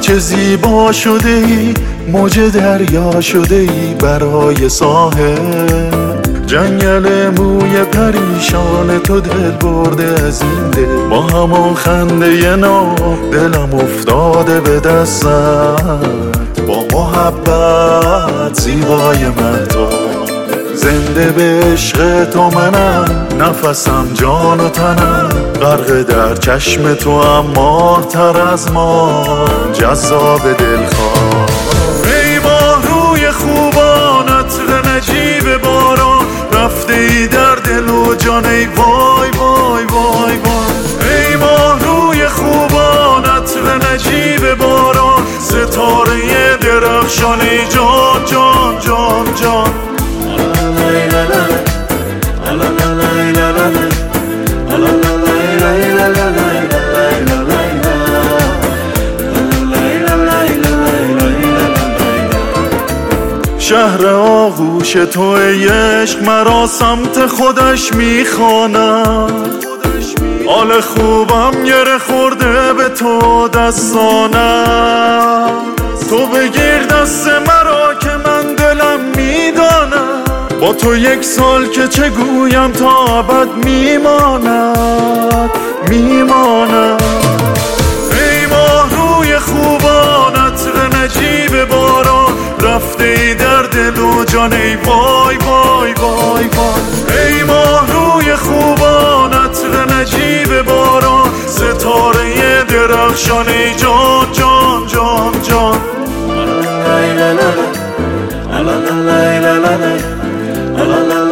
چه زیبا شده ای، موج دریا شده ای برای ساحل. جنگل موی پریشان تو دل برده از این دل، با همون خنده ناب دلم افتاده به دستت. با محبت زیبای مهتاب، زنده به عشق تو منم، نفسم جان و تنم، غرق در چشم تو اما تر از ما جذاب دلخواه. ای ماه روی خوبان، عطر نجیب باران، رفته ای در دل و جان، ای وای وای وای وای. ای ماه روی خوبان، عطر نجیب باران، ستاره درخشان، ای جان جان جان جان. شهر آغوش تو ای عشق مرا سمت خودش میخواند، حال خوبم گره خورده به تو دستانم. تو بگیر دست مرا که من دلم میدانم، با تو یک سال که چه گویم تا ابد میماند میماند. ای ماه روی خوبان، عطر نجیب باران، رفته ای در دل و جان، ای وای وای وای وای. ای ماه روی خوبان، عطر نجیب باران، ستاره درخشان، ای جان جان جان جان. La la la la la la la la la la la la la